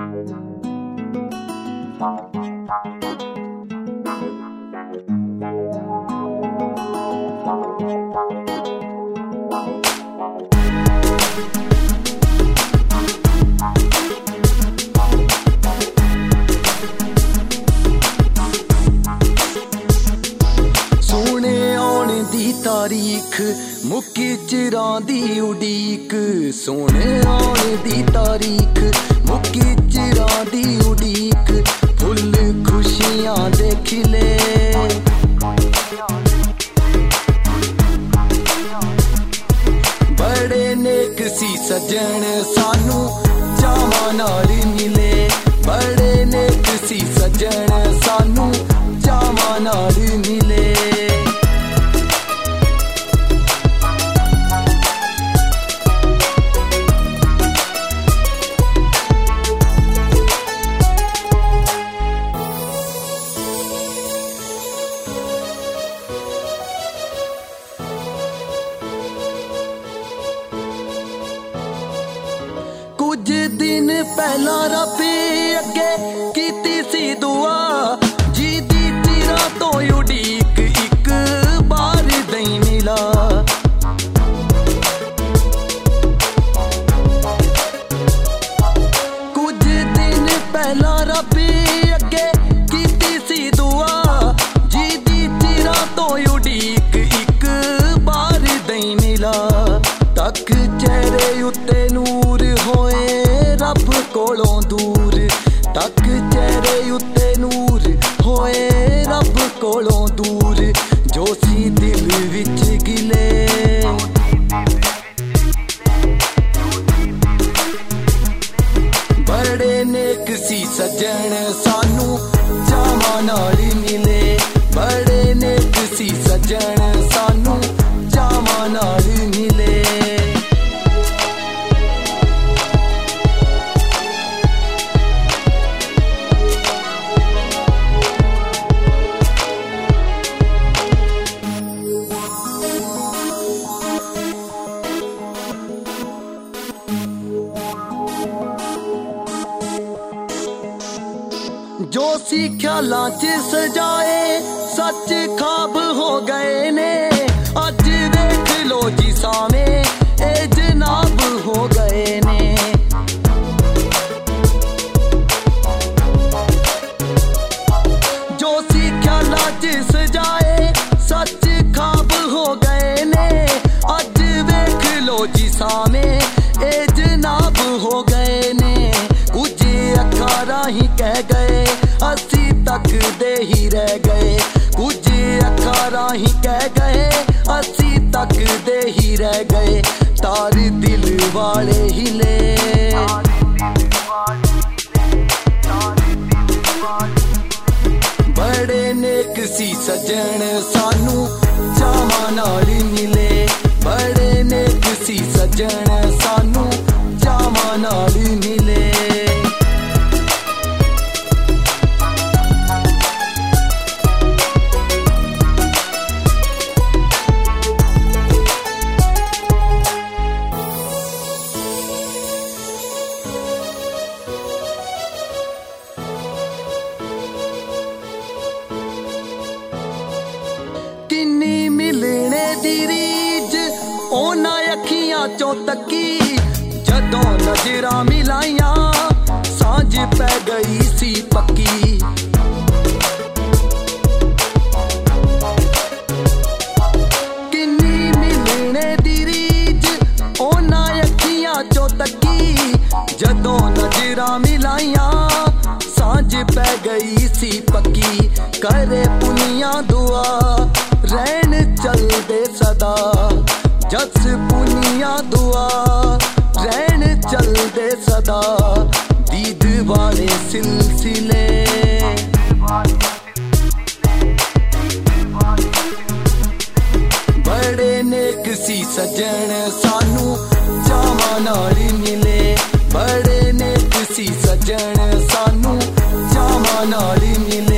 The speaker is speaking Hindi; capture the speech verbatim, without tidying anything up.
तारीख मुक्की चिरां दी उड़ीक, सोने आने दी तारीख मुक्की चिरां दी उड़ीक, फुल खुशियां दे खिले बड़े नेक सी सजन सानू चावां नाल मिले, बड़े नेक सी सजन सानू चावां नाल मिले। कुछ दिन पहला रबी अगे कीती सी दुआ, जी दी चिरां तो उड़ीक एक बार नहीं मिला। कुछ दिन पहला रबी अगे कीती सी दुआ, जी दी चिरां तो उड़ीक एक बार नहीं मिला। तक चेहरे उत्ते नूर होए रब कोलों दूर, तक चेहरे उत्ते नूर होए रब कोलों दूर, जो सी दिल विच गिले बड़े नेक सी सजन सानू चावां नाल मिले, बड़े नेक सी सजन सानू चावां नाल मिले। जो सी ख्यालां च सजाए सच खाब हो गए ने, अज देख लो जी सामे ए जनाब हो गए ने। जो सी ख्यालां च सजाए सच खाब हो गए ने, अज देख लो जी सामे ए जनाब हो गए ने। कुछ अखां राहीं कह गए असी तक दे ही रह गए, कुछ अखां राहीं कह गए असी तक दे ही रह गए। तार दिल वाले हिले बड़े नेक सी सजन सानू चावां नाल मिले, बड़े नेक सी सजन सानू चावां नाल मिले। किन्नी मिलने दी रीज ओना अखियां चों तकी, जदों नजरां मिलाइयां सांझ पै गई सी पक्की। किन्नी मिलने दी रीज ओना अखियां चों तकी, जदों नजरां मिलाइयां सांझ पै गई सी पक्की। करे पुनिया दुआ रहन चलदे सदा, जस पुनिया दुआ रहन चलदे सदा। दीद वाले सिलसिले बड़े नेक सी सजन सानू चावां नाल मिले, बड़े नेक सी सजन सानू चावां नाल मिले।